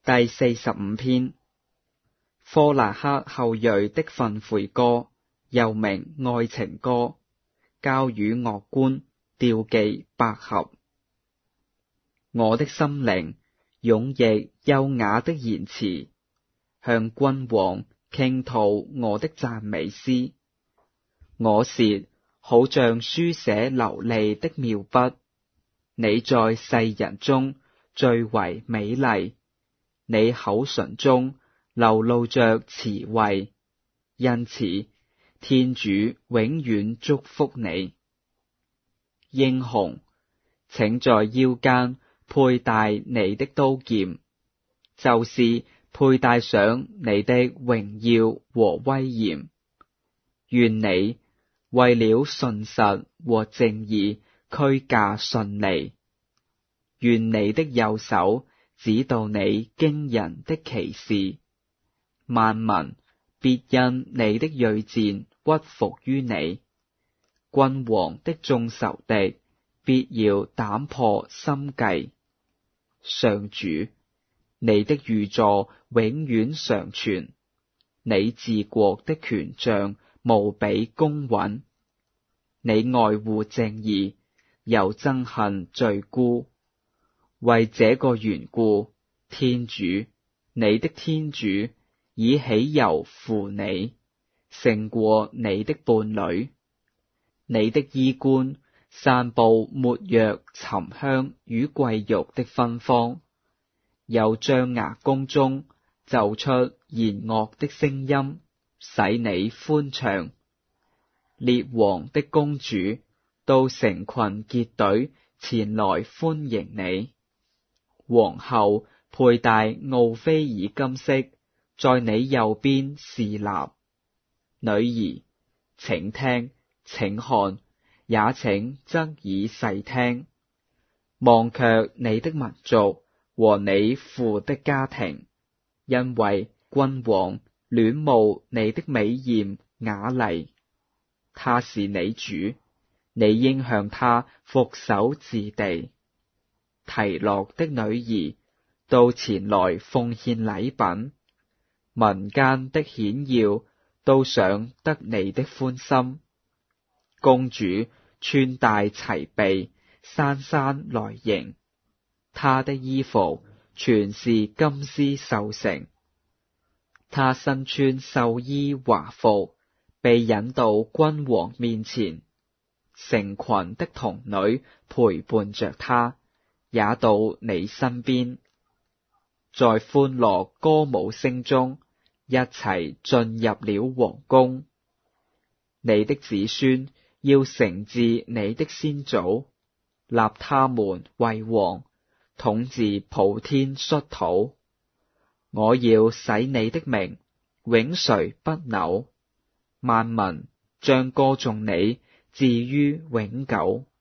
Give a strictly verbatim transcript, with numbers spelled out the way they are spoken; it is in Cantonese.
第四十五篇，科納克後裔的訓誨歌，又名愛情歌，交與樂官，調寄百合。我的心靈湧溢優雅的言辭，向君王傾吐我的讚美詩。我舌好像書寫流利的妙筆，你在世人中最為美麗，你口唇中流露着慈惠，因此天主永遠祝福你。英雄，請在腰間佩戴你的刀劍，就是佩戴上你的榮耀和威嚴。願你為了信實和正義驅駕順利，願你的右手指導你驚人的奇事，萬民必因你的銳戰屈服於你，君王的眾仇敵必要膽破心計。上主，你的御座永遠常存，你治國的權杖無比公允，你愛護正義，又憎恨罪辜。為這個緣故，天主，你的天主以喜柔扶你，勝過你的伴侶。你的衣冠散布沒藥沉香與貴玉的芬芳，由象牙宮中奏出弦樂的聲音，使你歡暢。列王的公主都成群結隊前來歡迎你。皇后佩戴奧菲爾金飾，在你右邊侍立。女兒，請聽，請看，也請側耳細聽，忘卻你的民族和你父的家庭，因為君王戀慕你的美艷雅麗。他是你主，你應向他俯首至地。提洛的女兒都前來奉獻禮品，民間的顯要都想得你的歡心。公主穿戴齊備，姍姍來迎，她的衣服全是金絲繡成，她身穿繡衣華服，被引到君王面前，成群的童女陪伴着她，也到你身邊，在歡樂歌舞聲中一齊進入了皇宮。你的子孫要承治你的先祖，立他們為王，統治普天率土。我要使你的名永垂不朽，萬民將歌頌你至於永久。